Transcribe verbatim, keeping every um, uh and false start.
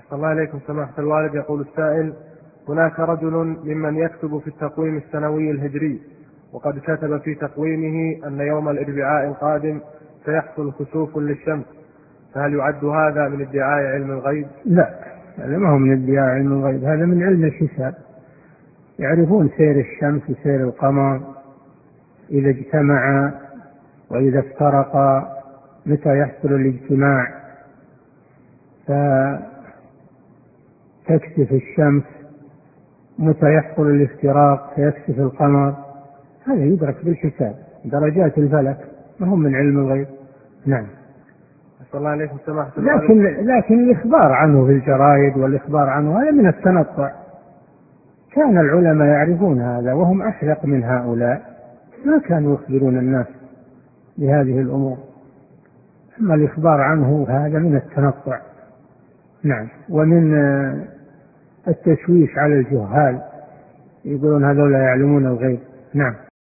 الله عليكم سماحة الوالد. يقول السائل: هناك رجل ممن يكتب في التقويم السنوي الهجري، وقد كتب في تقويمه أن يوم الأربعاء القادم سيحصل كسوف للشمس، فهل يعد هذا من ادعاء علم الغيب؟ لا، هذا ما هو من ادعاء علم الغيب، هذا من علم الحساب. يعرفون سير الشمس وسير القمر إذا اجتمعا وإذا افترقا، متى يحصل الاجتماع فتكسف الشمس، متى يحصل الافتراق فيكسف القمر. هذا يدرك بالحساب، درجات الفلك، ما هم من علم الغيب. نعم. صلى الله عليكم سماحة الوالد. لكن لكن الإخبار عنه في الجرائد والإخبار عنه هذا من التنطع. كان العلماء يعرفون هذا وهم أحذق من هؤلاء، ما كانوا يخبرون الناس بهذه الأمور. أما الإخبار عنه هذا من التنطع. نعم. ومن التشويش على الجهال، يقولون هذول يعلمون الغيب. نعم.